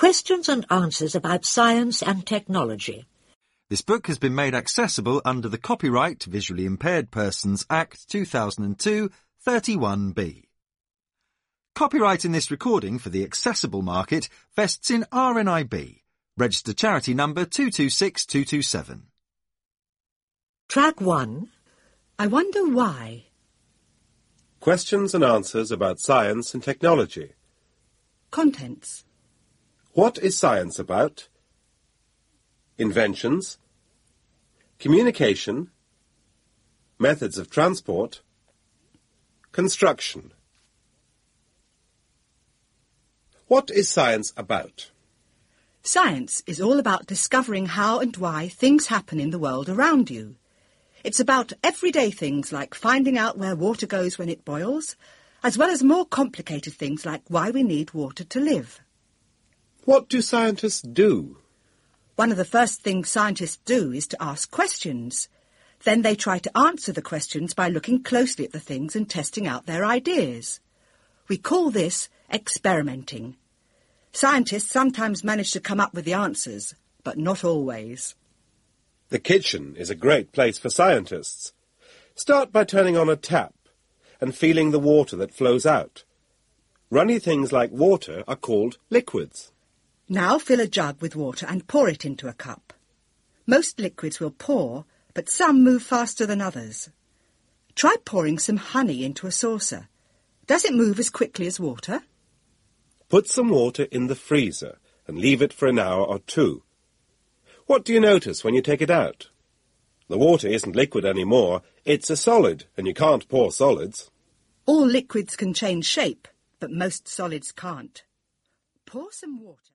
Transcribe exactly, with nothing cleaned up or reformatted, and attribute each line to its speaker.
Speaker 1: Questions and answers about science and technology.
Speaker 2: This book has been made accessible under the Copyright Visually Impaired Persons Act two thousand two, thirty-one B. Copyright in this recording for the accessible market vests in R N I B, registered charity number two two six two two seven.
Speaker 1: Track one.
Speaker 3: I wonder why.
Speaker 4: Questions and answers about science and technology.
Speaker 3: Contents.
Speaker 4: What is science about? Inventions. Communication. Methods of transport. Construction. What is science about?
Speaker 3: Science is all about discovering how and why things happen in the world around you. It's about everyday things like finding out where water goes when it boils, as well as more complicated things like why we need water to live.
Speaker 4: What do scientists do?
Speaker 3: One of the first things scientists do is to ask questions. Then they try to answer the questions by looking closely at the things and testing out their ideas. We call this experimenting. Scientists sometimes manage to come up with the answers, but not always.
Speaker 4: The kitchen is a great place for scientists. Start by turning on a tap and feeling the water that flows out. Runny things like water are called liquids.
Speaker 3: Now fill a jug with water and pour it into a cup. Most liquids will pour, but some move faster than others. Try pouring some honey into a saucer. Does it move as quickly as water?
Speaker 4: Put some water in the freezer and leave it for an hour or two. What do you notice when you take it out? The water isn't liquid anymore. It's a solid, and you can't pour solids.
Speaker 3: All liquids can change shape, but most solids can't. Pour some water.